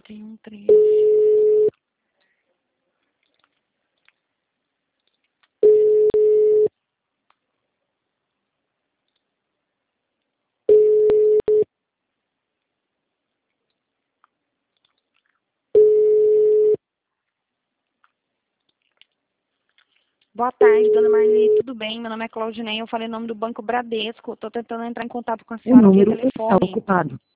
3113. Boa tarde, dona Marli, tudo bem? Meu nome é Claudinei, eu falei em nome do Banco Bradesco. Estou tentando entrar em contato com a O senhora via número está telefone. ocupado.